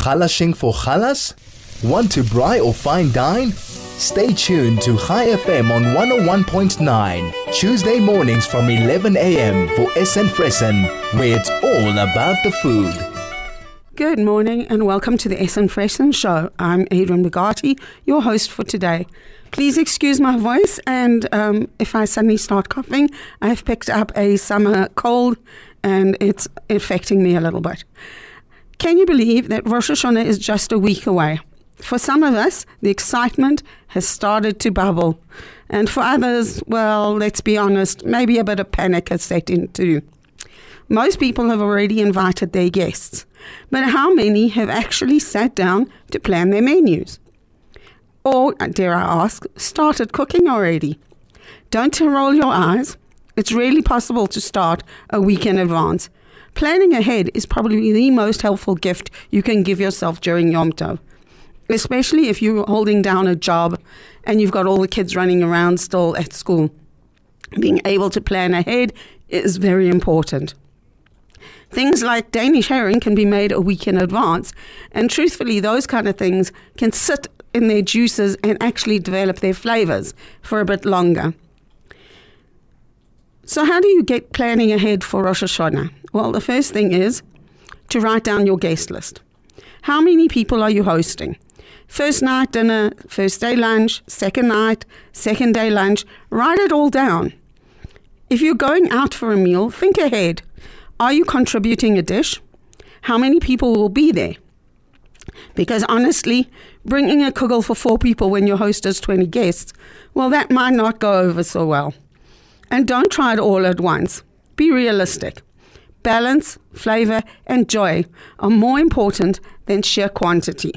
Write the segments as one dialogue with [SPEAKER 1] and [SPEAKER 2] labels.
[SPEAKER 1] Chalashing for chalas? Want to braai or fine dine? Stay tuned to Chai FM on 101.9, Tuesday mornings from 11 a.m. for Essen Fressen, where it's all about the food.
[SPEAKER 2] Good morning and welcome to the Essen Fressen Show. I'm Adrian Bugatti, your host for today. Please excuse my voice, and if I suddenly start coughing, I've picked up a summer cold and it's affecting me a little bit. Can you believe that Rosh Hashanah is just a week away? For some of us, the excitement has started to bubble. And for others, well, let's be honest, maybe a bit of panic has set in too. Most people have already invited their guests. But how many have actually sat down to plan their menus? Or, dare I ask, started cooking already? Don't roll your eyes. It's really possible to start a week in advance. Planning ahead is probably the most helpful gift you can give yourself during Yom Tov. Especially if you're holding down a job and you've got all the kids running around still at school. Being able to plan ahead is very important. Things like Danish herring can be made a week in advance, and truthfully, those kind of things can sit in their juices and actually develop their flavors for a bit longer. So how do you get planning ahead for Rosh Hashanah? Well, the first thing is to write down your guest list. How many people are you hosting? First night dinner, first day lunch, second night, second day lunch. Write it all down. If you're going out for a meal, think ahead. Are you contributing a dish? How many people will be there? Because honestly, bringing a kugel for 4 people when your host has 20 guests, well, that might not go over so well. And don't try it all at once. Be realistic. Balance, flavor, and joy are more important than sheer quantity.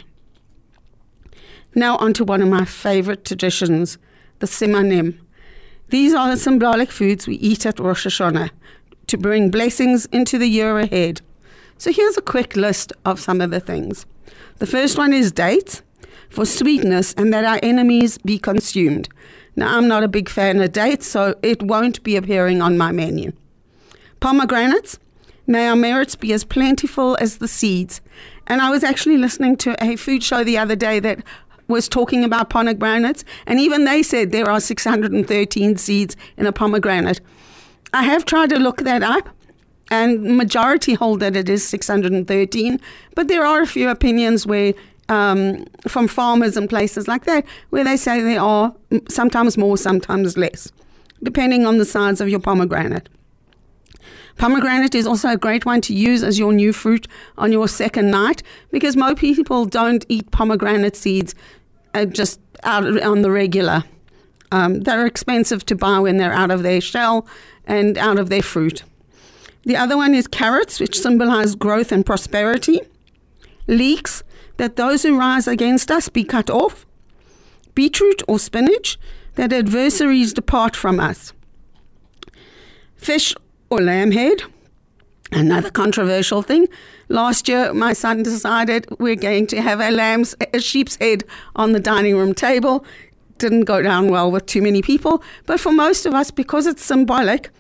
[SPEAKER 2] Now on to one of my favorite traditions, the simanim. These are the symbolic foods we eat at Rosh Hashanah to bring blessings into the year ahead. So here's a quick list of some of the things. The first one is dates, for sweetness and that our enemies be consumed. Now, I'm not a big fan of dates, so it won't be appearing on my menu. Pomegranates, may our merits be as plentiful as the seeds. And I was actually listening to a food show the other day that was talking about pomegranates, and even they said there are 613 seeds in a pomegranate. I have tried to look that up, and majority hold that it is 613, but there are a few opinions where from farmers and places like that where they say there are sometimes more, sometimes less, depending on the size of your pomegranate. Pomegranate is also a great one to use as your new fruit on your second night, because most people don't eat pomegranate seeds just out on the regular. They're expensive to buy when they're out of their shell and out of their fruit. The other one is carrots, which symbolize growth and prosperity. Leeks, that those who rise against us be cut off. Beetroot or spinach, that adversaries depart from us. Fish or lamb head, another controversial thing. Last year, my son decided we're going to have a sheep's head on the dining room table. Didn't go down well with too many people, but for most of us, because it's symbolic,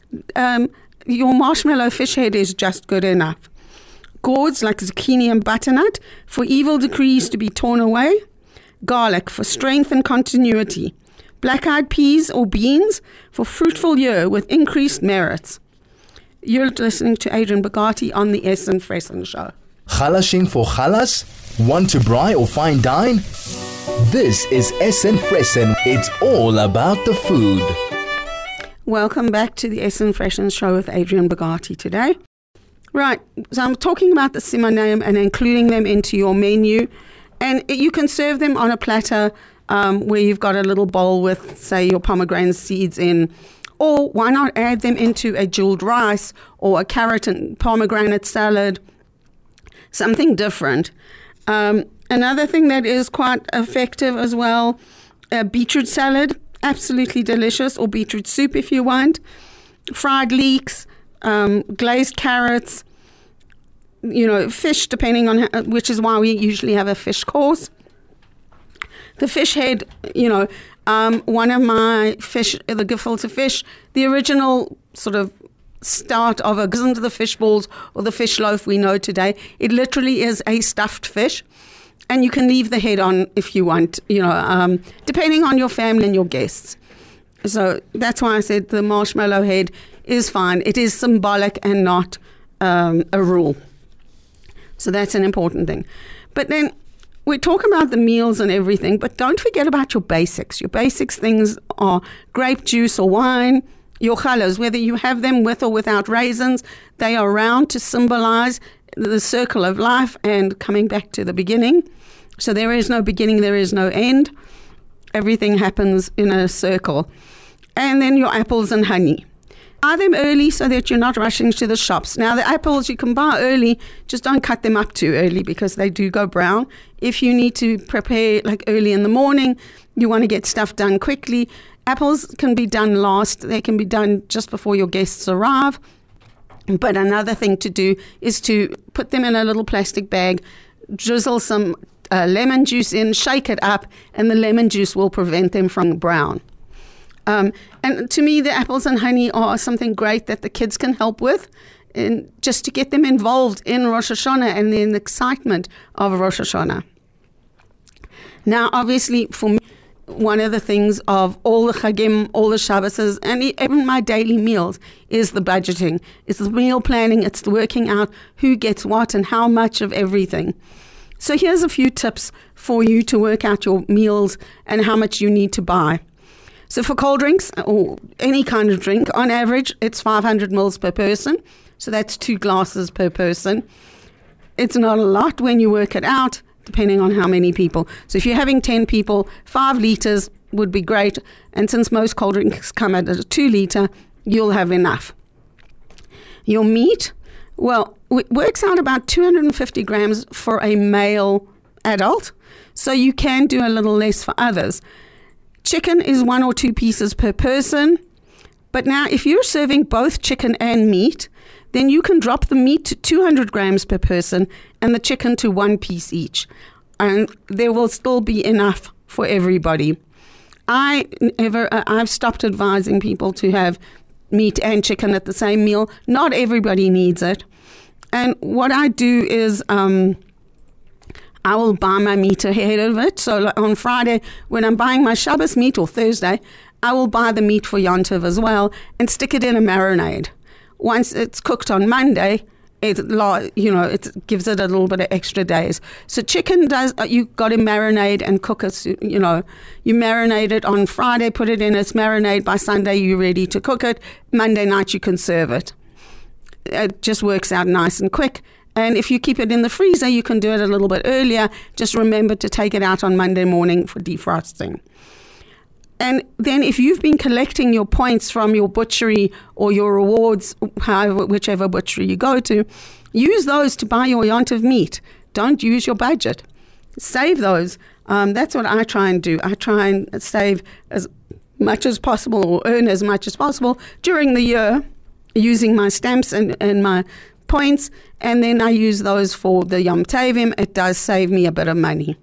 [SPEAKER 2] your marshmallow fish head is just good enough. Gourds like zucchini and butternut for evil decrees to be torn away. Garlic for strength and continuity. Black-eyed peas or beans for fruitful year with increased merits. You're listening to Adrian Bugatti on the Essen Fressen Show.
[SPEAKER 1] Chalashing for chalas? Want to braai or fine dine? This is Essen Fressen. It's all about the food.
[SPEAKER 2] Welcome back to the Essen Fressen Show with Adrian Bugatti today. Right, so I'm talking about the simanim and including them into your menu. And you can serve them on a platter where you've got a little bowl with, say, your pomegranate seeds in. Or why not add them into a jeweled rice or a carrot and pomegranate salad, something different. Another thing that is quite effective as well, beetroot salad, absolutely delicious, or beetroot soup if you want. Fried leeks, glazed carrots, fish, depending on which is why we usually have a fish course. The fish head, one of my fish, the gefilte fish, the original sort of start of it isn't the fish balls or the fish loaf we know today. It literally is a stuffed fish. And you can leave the head on if you want, depending on your family and your guests. So that's why I said the marshmallow head is fine. It is symbolic and not a rule. So that's an important thing. But then we talk about the meals and everything, but don't forget about your basics. Your basics things are grape juice or wine, your challahs, whether you have them with or without raisins, they are round to symbolize the circle of life and coming back to the beginning. So there is no beginning, there is no end. Everything happens in a circle. And then your apples and honey. Buy them early so that you're not rushing to the shops. Now, the apples you can buy early, just don't cut them up too early because they do go brown. If you need to prepare like early in the morning, you want to get stuff done quickly, apples can be done last. They can be done just before your guests arrive. But another thing to do is to put them in a little plastic bag, drizzle some lemon juice in, shake it up, and the lemon juice will prevent them from brown. And to me, the apples and honey are something great that the kids can help with, and just to get them involved in Rosh Hashanah and in the excitement of Rosh Hashanah. Now, obviously, for me, one of the things of all the Chagim, all the Shabbases, and even my daily meals is the budgeting. It's the meal planning. It's the working out who gets what and how much of everything. So here's a few tips for you to work out your meals and how much you need to buy. So for cold drinks or any kind of drink, on average, it's 500 mils per person. So that's 2 glasses per person. It's not a lot when you work it out, depending on how many people. So if you're having 10 people, 5 liters would be great. And since most cold drinks come at a 2 liter, you'll have enough. Your meat, well, it works out about 250 grams for a male adult. So you can do a little less for others. Chicken is 1 or 2 pieces per person. But now if you're serving both chicken and meat, then you can drop the meat to 200 grams per person and the chicken to 1 piece each. And there will still be enough for everybody. I've stopped advising people to have meat and chicken at the same meal. Not everybody needs it. And what I do is I will buy my meat ahead of it. So on Friday, when I'm buying my Shabbos meat, or Thursday, I will buy the meat for Yom Tov as well and stick it in a marinade. Once it's cooked on Monday, it gives it a little bit of extra days. So chicken you got to marinate and cook it. You marinate it on Friday, put it in its marinade. By Sunday, you're ready to cook it. Monday night, you can serve it. It just works out nice and quick. And if you keep it in the freezer, you can do it a little bit earlier. Just remember to take it out on Monday morning for defrosting. And then if you've been collecting your points from your butchery or your rewards, whichever butchery you go to, use those to buy your Yom Tov meat. Don't use your budget. Save those. That's what I try and do. I try and save as much as possible or earn as much as possible during the year using my stamps and my points, and then I use those for the Yom Tovim. It does save me a bit of money.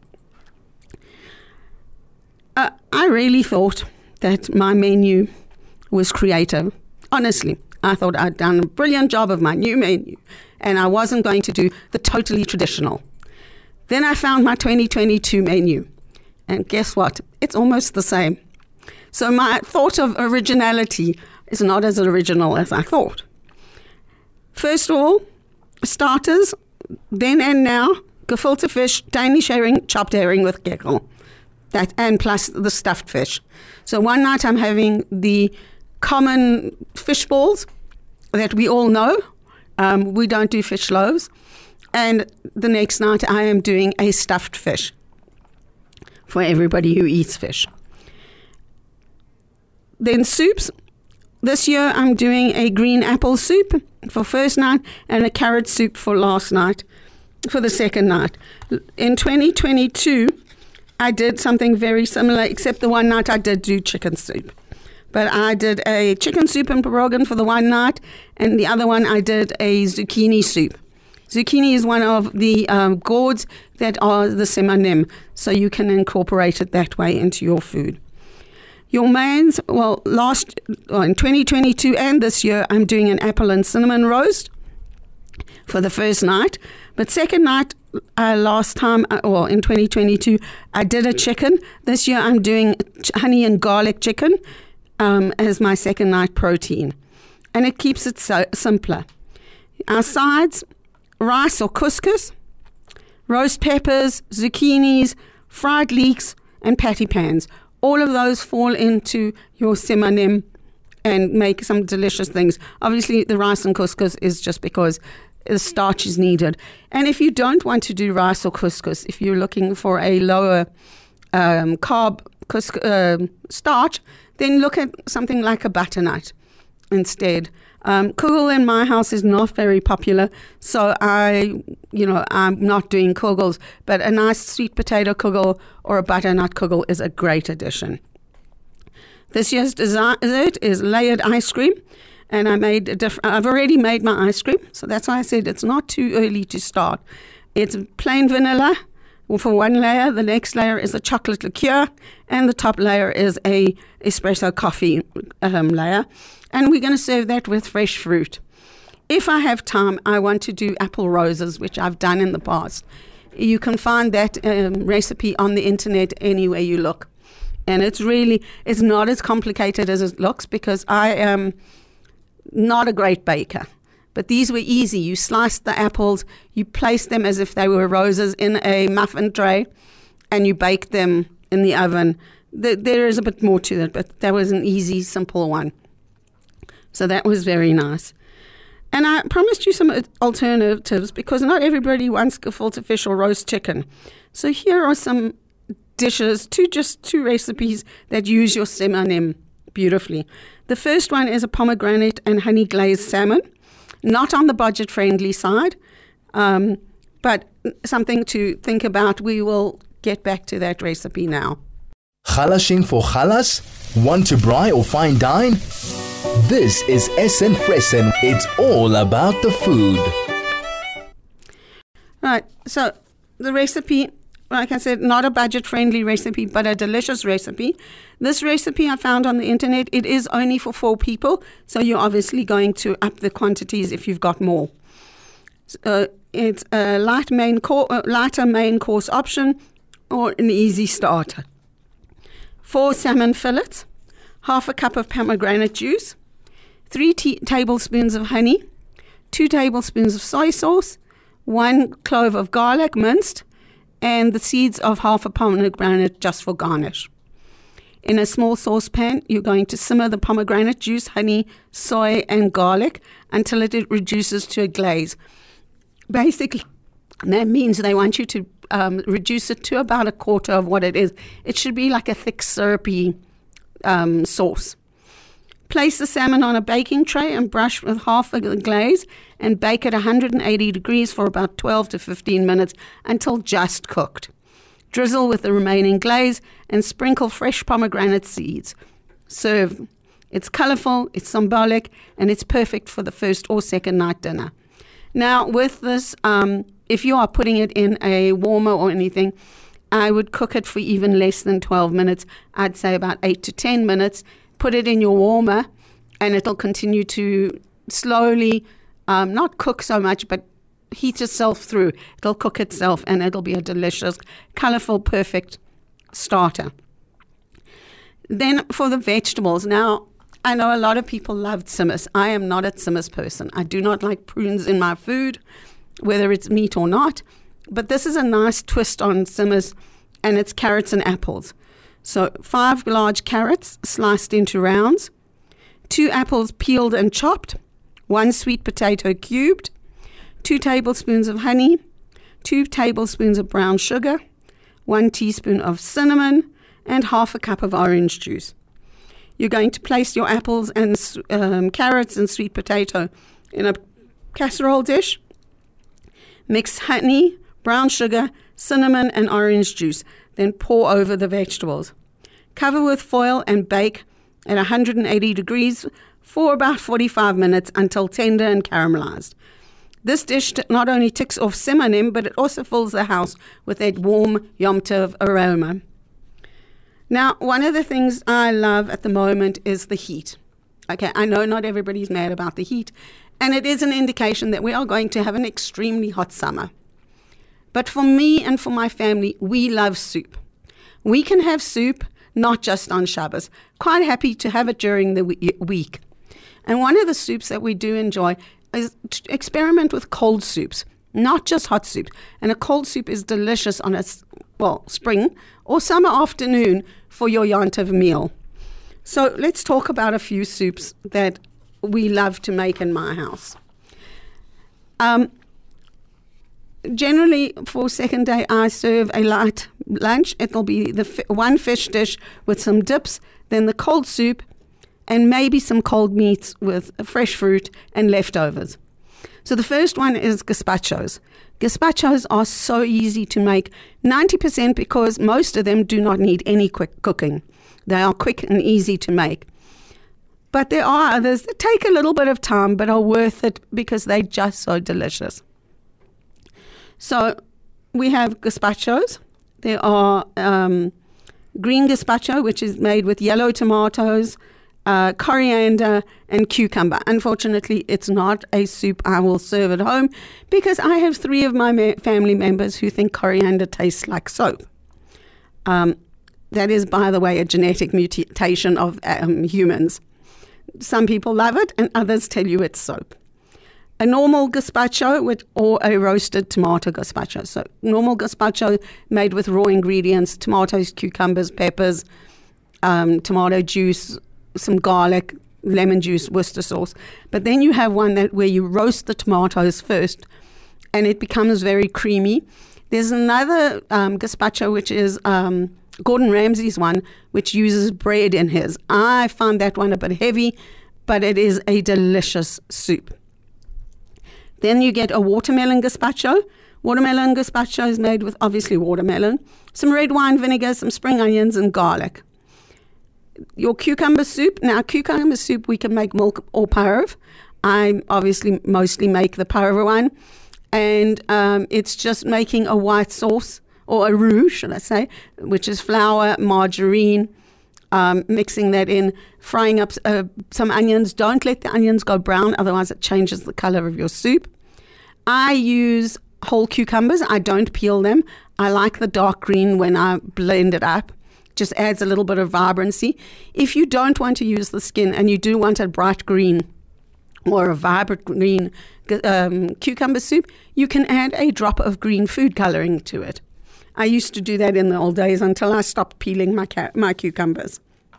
[SPEAKER 2] I really thought that my menu was creative. Honestly, I thought I'd done a brilliant job of my new menu, and I wasn't going to do the totally traditional. Then I found my 2022 menu, and guess what? It's almost the same. So my thought of originality is not as original as I thought. First of all, starters, then and now, gefilte fish, Danish herring, chopped herring with gekel. And plus the stuffed fish. So one night I'm having the common fish balls that we all know. We don't do fish loaves. And the next night I am doing a stuffed fish for everybody who eats fish. Then soups. This year I'm doing a green apple soup for first night and a carrot soup for last night, for the second night. In 2022, I did something very similar, except the one night I did do chicken soup. But I did a chicken soup and pierogan for the one night, and the other one I did a zucchini soup. Zucchini is one of the gourds that are the semanim, so you can incorporate it that way into your food. Your mains, in 2022 and this year, I'm doing an apple and cinnamon roast for the first night. But second night, last time, in 2022, I did a chicken. This year, I'm doing honey and garlic chicken as my second night protein. And it keeps it simpler. Our sides, rice or couscous, roast peppers, zucchinis, fried leeks, and patty pans. All of those fall into your semanim and make some delicious things. Obviously, the rice and couscous is just because the starch is needed. And if you don't want to do rice or couscous, if you're looking for a lower carb starch, then look at something like a butternut instead. Kugel in my house is not very popular, so I'm not doing kugels, but a nice sweet potato kugel or a butternut kugel is a great addition. This year's dessert is layered ice cream, and I've already made my ice cream, so that's why I said it's not too early to start. It's plain vanilla for one layer, the next layer is a chocolate liqueur, and the top layer is a espresso coffee layer. And we're going to serve that with fresh fruit. If I have time, I want to do apple roses, which I've done in the past. You can find that recipe on the internet anywhere you look. And it's not as complicated as it looks because I am not a great baker. But these were easy. You sliced the apples, you placed them as if they were roses in a muffin tray, and you baked them in the oven. There is a bit more to it, but that was an easy, simple one. So that was very nice. And I promised you some alternatives because not everybody wants gefilte fish or roast chicken. So here are some dishes, two recipes that use your semanim beautifully. The first one is a pomegranate and honey glazed salmon. Not on the budget-friendly side, but something to think about. We will get back to that recipe now.
[SPEAKER 1] Chalashing for chalas? Want to braai or fine dine? This is SN Fressen. It's all about the food.
[SPEAKER 2] Right, so the recipe, like I said, not a budget-friendly recipe, but a delicious recipe. This recipe I found on the internet. It is only for 4 people, so you're obviously going to up the quantities if you've got more. It's a lighter main course option or an easy starter. 4 salmon fillets, half a cup of pomegranate juice, 3 tablespoons of honey, 2 tablespoons of soy sauce, 1 clove of garlic minced, and the seeds of half a pomegranate just for garnish. In a small saucepan, you're going to simmer the pomegranate juice, honey, soy, and garlic until it reduces to a glaze. Basically, that means they want you to reduce it to about a quarter of what it is. It should be like a thick, syrupy sauce. Place the salmon on a baking tray and brush with half of the glaze and bake at 180 degrees for about 12 to 15 minutes until just cooked. Drizzle with the remaining glaze and sprinkle fresh pomegranate seeds. Serve. It's colorful, it's symbolic, and it's perfect for the first or second night dinner. Now, with this, if you are putting it in a warmer or anything, I would cook it for even less than 12 minutes. I'd say about 8 to 10 minutes. Put it in your warmer, and it'll continue to slowly, not cook so much, but heat itself through. It'll cook itself, and it'll be a delicious, colorful, perfect starter. Then for the vegetables. Now, I know a lot of people love tzimmus. I am not a tzimmus person. I do not like prunes in my food, whether it's meat or not. But this is a nice twist on tzimmus, and it's carrots and apples. So 5 large carrots sliced into rounds, 2 apples peeled and chopped, 1 sweet potato cubed, 2 tablespoons of honey, 2 tablespoons of brown sugar, 1 teaspoon of cinnamon, and half a cup of orange juice. You're going to place your apples and carrots and sweet potato in a casserole dish. Mix honey, brown sugar, cinnamon, and orange juice. Then pour over the vegetables. Cover with foil and bake at 180 degrees for about 45 minutes until tender and caramelized. This dish not only ticks off semanim, but it also fills the house with that warm Yom Tov aroma. Now, one of the things I love at the moment is the heat. Okay, I know not everybody's mad about the heat, and it is an indication that we are going to have an extremely hot summer. But for me and for my family, we love soup. We can have soup not just on Shabbos. Quite happy to have it during the week. And one of the soups that we do enjoy is to experiment with cold soups, not just hot soup. And a cold soup is delicious on a spring or summer afternoon for your Yontiv meal. So let's talk about a few soups that we love to make in my house. Generally, for second day, I serve a light lunch. It'll be one fish dish with some dips, then the cold soup, and maybe some cold meats with fresh fruit and leftovers. So the first one is gazpachos. Gazpachos are so easy to make, 90% because most of them do not need any quick cooking. They are quick and easy to make. But there are others that take a little bit of time but are worth it because they're just so delicious. So we have gazpachos. There are green gazpacho, which is made with yellow tomatoes, coriander, and cucumber. Unfortunately, it's not a soup I will serve at home because I have 3 of my family members who think coriander tastes like soap. That is, by the way, a genetic mutation of humans. Some people love it and others tell you it's soap. A normal gazpacho or a roasted tomato gazpacho. So normal gazpacho made with raw ingredients, tomatoes, cucumbers, peppers, tomato juice, some garlic, lemon juice, Worcester sauce. But then you have one where you roast the tomatoes first and it becomes very creamy. There's another gazpacho which is Gordon Ramsay's one, which uses bread in his. I found that one a bit heavy, but it is a delicious soup. Then you get a watermelon gazpacho. Watermelon gazpacho is made with, obviously, watermelon, some red wine vinegar, some spring onions, and garlic. Your cucumber soup. Now, cucumber soup, we can make milk or parve. I obviously mostly make the parve one. And it's just making a white sauce, or a roux, should I say, which is flour, margarine, mixing that in, frying up some onions. Don't let the onions go brown, otherwise it changes the color of your soup. I use whole cucumbers. I don't peel them. I like the dark green when I blend it up. Just adds a little bit of vibrancy. If you don't want to use the skin and you do want a bright green or a vibrant green cucumber soup, you can add a drop of green food coloring to it. I used to do that in the old days until I stopped peeling my cucumbers.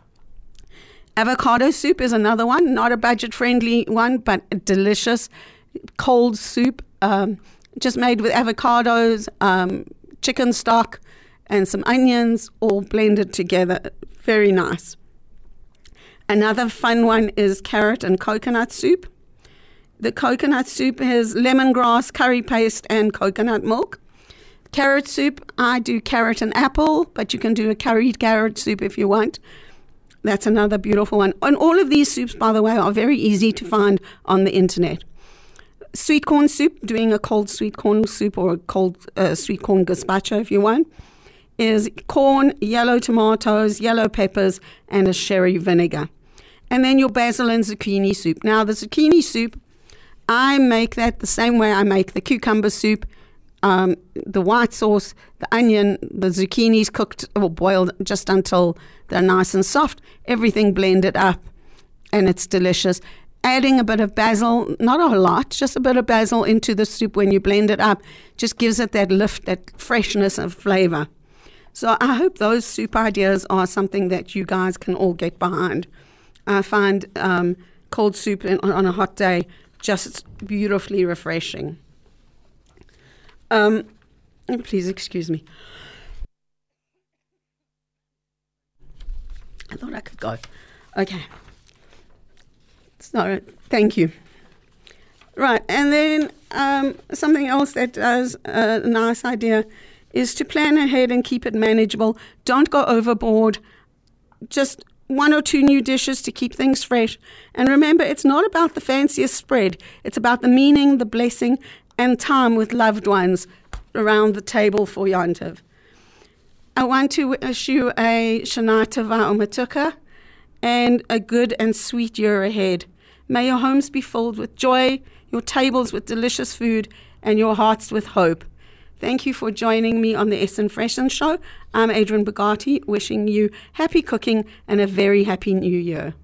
[SPEAKER 2] Avocado soup is another one, not a budget-friendly one, but a delicious cold soup, just made with avocados, chicken stock, and some onions, all blended together. Very nice. Another fun one is carrot and coconut soup. The coconut soup has lemongrass, curry paste, and coconut milk. Carrot soup, I do carrot and apple, but you can do a curried carrot soup if you want. That's another beautiful one. And all of these soups, by the way, are very easy to find on the internet. Sweet corn soup, doing a cold sweet corn soup or a cold sweet corn gazpacho if you want, is corn, yellow tomatoes, yellow peppers, and a sherry vinegar. And then your basil and zucchini soup. Now, the zucchini soup, I make that the same way I make the cucumber soup. The white sauce, the onion, the zucchinis cooked or boiled just until they're nice and soft. Everything blended up, and it's delicious. Adding a bit of basil, not a lot, just a bit of basil into the soup when you blend it up, just gives it that lift, that freshness of flavor. So I hope those soup ideas are something that you guys can all get behind. I find cold soup on a hot day just beautifully refreshing. Please excuse me. I thought I could go. Okay. Sorry. Thank you. Right. And then something else that does a nice idea is to plan ahead and keep it manageable. Don't go overboard. Just 1 or 2 new dishes to keep things fresh. And remember, it's not about the fanciest spread. It's about the meaning, the blessing, and time with loved ones around the table for Yontiv. I want to wish you a Shana Tova Umatuka and a good and sweet year ahead. May your homes be filled with joy, your tables with delicious food, and your hearts with hope. Thank you for joining me on the Essen Freshen Show. I'm Adrian Bugatti, wishing you happy cooking and a very happy new year.